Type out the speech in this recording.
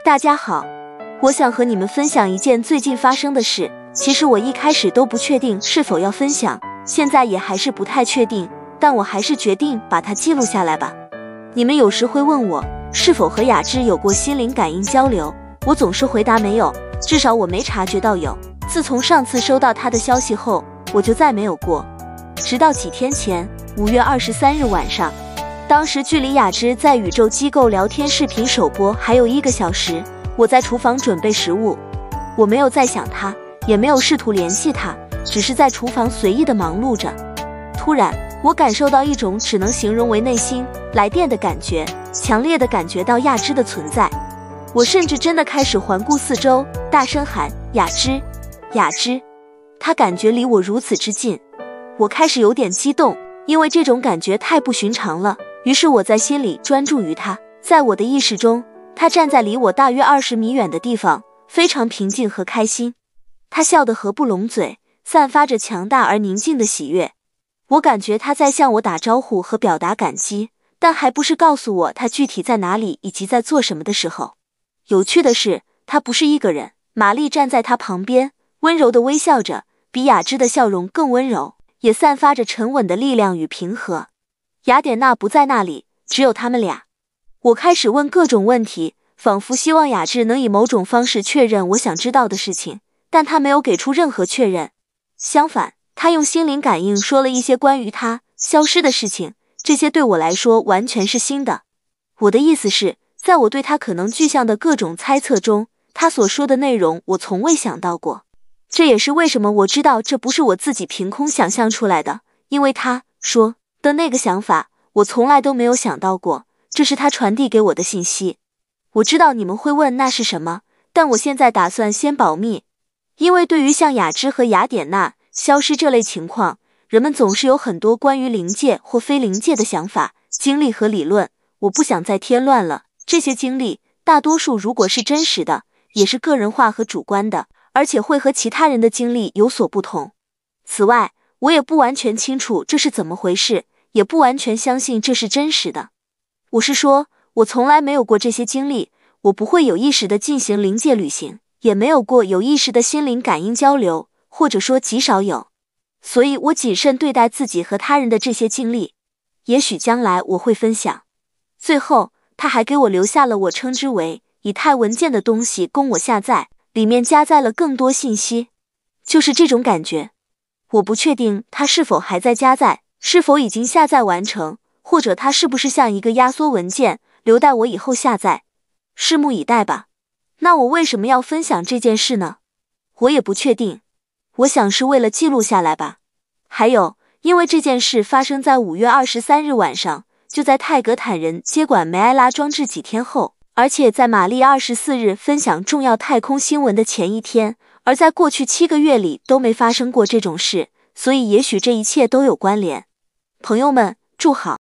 大家好，我想和你们分享一件最近发生的事。其实我一开始都不确定是否要分享，现在也还是不太确定，但我还是决定把它记录下来吧。你们有时会问我是否和雅芝有过心灵感应交流，我总是回答没有，至少我没察觉到有。自从上次收到她的消息后，我就再没有过。直到几天前，5月23日晚上，当时距离雅芝在宇宙机构聊天视频首播还有1个小时，我在厨房准备食物，我没有再想她，也没有试图联系她，只是在厨房随意的忙碌着。突然，我感受到一种只能形容为内心来电的感觉，强烈的感觉到雅芝的存在。我甚至真的开始环顾四周，大声喊雅芝，雅芝。她感觉离我如此之近，我开始有点激动，因为这种感觉太不寻常了。于是我在心里专注于她，在我的意识中，她站在离我大约20米远的地方，非常平静和开心。她笑得合不拢嘴，散发着强大而宁静的喜悦。我感觉她在向我打招呼和表达感激，但还不是告诉我她具体在哪里以及在做什么的时候。有趣的是，她不是一个人，玛丽站在她旁边，温柔地微笑着，比雅芝的笑容更温柔，也散发着沉稳的力量与平和。雅典娜不在那里，只有他们俩。我开始问各种问题，仿佛希望雅芝能以某种方式确认我想知道的事情，但她没有给出任何确认。相反，她用心灵感应说了一些关于她消失的事情，这些对我来说完全是新的。我的意思是，在我对她可能具象的各种猜测中，她所说的内容我从未想到过。这也是为什么我知道这不是我自己凭空想象出来的，因为她说的那个想法，我从来都没有想到过，这是她传递给我的信息。我知道你们会问那是什么，但我现在打算先保密，因为对于像雅芝和雅典娜消失这类情况，人们总是有很多关于灵界或非灵界的想法、经历和理论，我不想再添乱了。这些经历，大多数如果是真实的，也是个人化和主观的，而且会和其他人的经历有所不同。此外，我也不完全清楚这是怎么回事，也不完全相信这是真实的。我是说，我从来没有过这些经历，我不会有意识地进行灵界旅行，也没有过有意识的心灵感应交流，或者说极少有。所以我谨慎对待自己和他人的这些经历，也许将来我会分享。最后，他还给我留下了我称之为以太文件的东西供我下载，里面加载了更多信息。就是这种感觉。我不确定它是否还在加载，是否已经下载完成，或者它是不是像一个压缩文件，留待我以后下载。拭目以待吧。那我为什么要分享这件事呢？我也不确定。我想是为了记录下来吧。还有，因为这件事发生在5月23日晚上，就在泰格坦人接管梅埃拉装置几天后，而且在玛丽24日分享重要太空新闻的前一天，而在过去7个月里都没发生过这种事，所以也许这一切都有关联。朋友们，祝好。